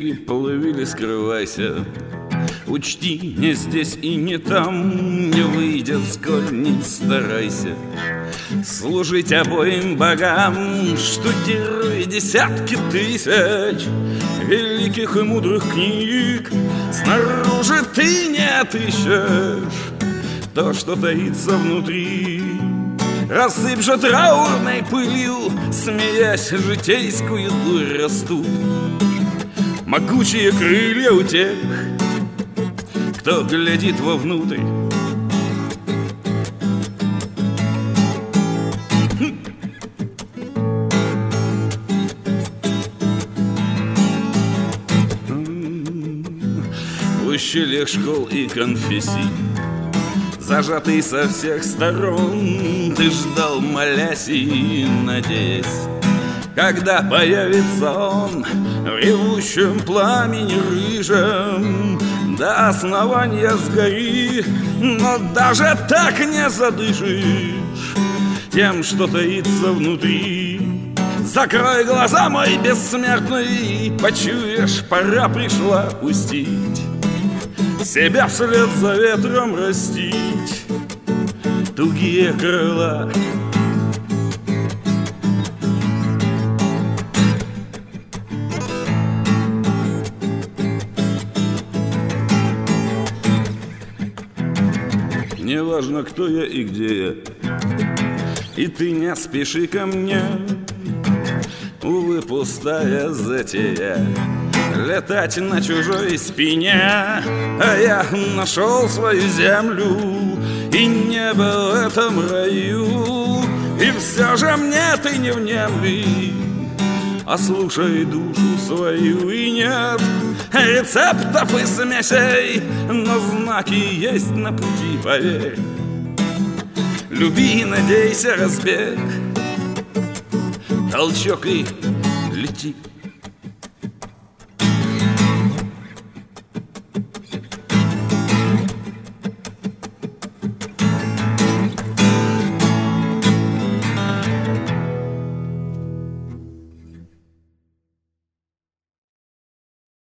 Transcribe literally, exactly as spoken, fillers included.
береги плыви или скрывайся. Учти, не здесь и не там не выйдет, сколь не старайся. Служить обоим богам штудируй десятки тысяч великих и мудрых книг. Снаружи ты не отыщешь то, что таится внутри. Рассыпь же траурной пылью, смеясь, житейскую дурь растут. Могучие крылья у тех, кто глядит вовнутрь. В ущельях школ и конфессий, зажатый со всех сторон, ты ждал, молясь и надеясь, когда появится он в ревущем пламени рыжем. До основания сгори, но даже так не задышишь тем, что таится внутри. Закрой глаза, мой бессмертный, почуешь, пора пришла пустить себя вслед за ветром растить тугие крыла. Неважно, кто я и где я, и ты не спеши ко мне. Увы, пустая затея летать на чужой спине. А я нашел свою землю и небо в этом раю. И все же мне ты не внемли, а слушай душу свою. И нет рецептов и смесей, но знаки есть на пути, поверь. Люби, надейся, разбег, толчок и лети.